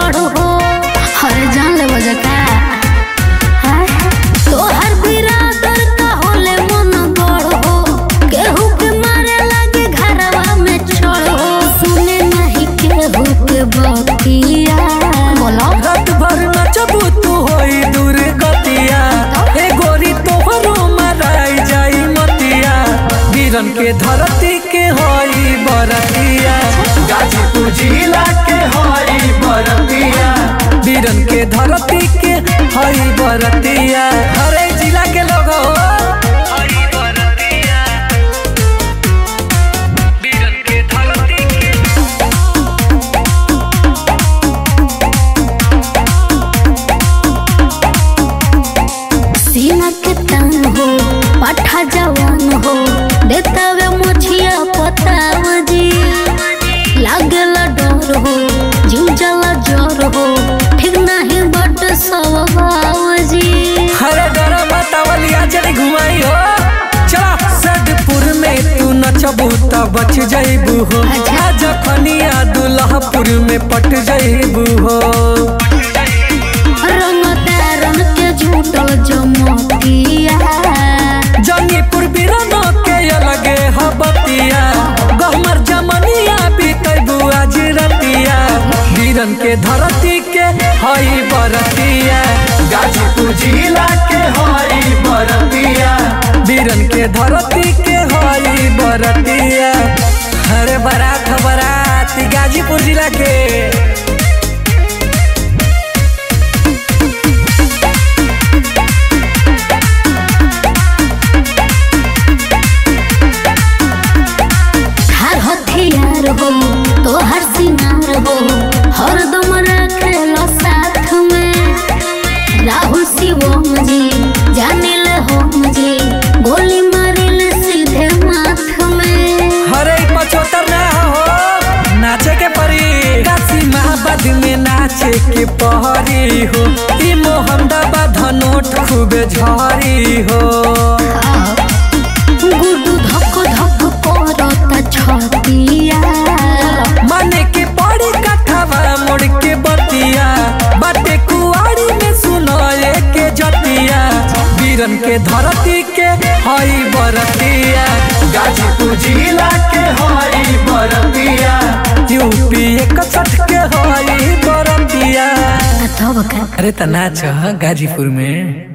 गढ़ हो। हर जान ले बजा का तोहर बिरादर का होले मन गढ़ हो। केहू के मारे लगे घरवा में चढ़ हो। सुने नहीं केहू के बतिया बोलो रात भर नचबू तू होई दूर गतिया। ए गोरी तोहरो मराई जाई मतिया। वीरन के धरती के होई बरतिया। गाजीपुर जिला के होई बरतिया। वीरन के धरती के होई बरतिया। हरे जिला के लोग हो वीरन के धरती के। सीना के तान हो पाठा जवान हो। देता वे मुछिया पताव जी। लागेला डर हो जीव जला जर हो। ठीक नहीं बट स्वभाव जी। हरे डर बतावलिया चली घुमाई हो। चला सदपुर में तू नचबू त बच जइबू हो। जखनिया दुल्हापुर में पट जइबू हो। रंग तारन के झूठल जमतिया। जंगीपुर बीरनो के अलगे हबतिया। गहमर जमनिया बीतबू आज रतिया। वीरन के धरती के हई बरतिया। गाजीपुर जिला के हई बरतिया। वीरन के धरती के हई बरतिया। अरे बारात बारात गाजीपुर जिला के। हर हथियार हो तो हर सिंगार हो। हरदम रखेलो साथ में। राहुल शिवम जी जानिल होम जी। गोली मारिल सीधे माथ में। हरे 75 ना हो नाचे के परी। काशी महाबाद में नाचे के पहरी हो। ई मोहम्मदाबाद नोट खूबे झरी हो। गुडू धक धक करता छतिया। माने के पड़ी कथावा मोड़ के बतिया। बाटे कुआड़ी में सुनाए के जतिया। वीरन के धरती के हई बरतिया। गाजीपुर जिला के हई बरतिया। यूपी 61 के हई बरतिया। तब का अरे त नाच गाजीपुर में।